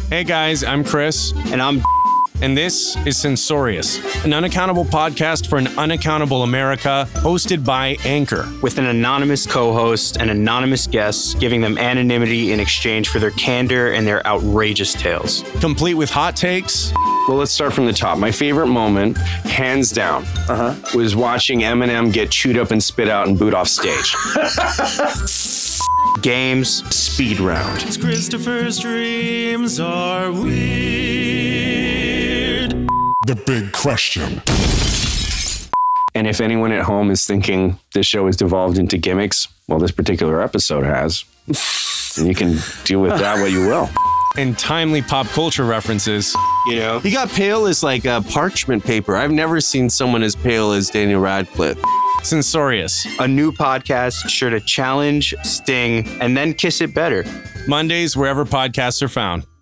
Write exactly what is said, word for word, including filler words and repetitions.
Hey guys, I'm Chris. And I'm And this is Censorious, an unaccountable podcast for an unaccountable America, hosted by Anchor. With an anonymous co-host and anonymous guests, giving them anonymity in exchange for their candor and their outrageous tales. Complete with hot takes. Well, let's start from the top. My favorite moment, hands down, uh-huh. was watching Eminem get chewed up and spit out and boot off stage. Games, speed round. Christopher's dreams are weird. The big question. And if anyone at home is thinking this show has devolved into gimmicks, well, this particular episode has. And you can deal with that what you will. And timely pop culture references. You know? He got pale as like a parchment paper. I've never seen someone as pale as Daniel Radcliffe. Censorious. A new podcast sure to challenge, sting, and then kiss it better. Mondays, wherever podcasts are found.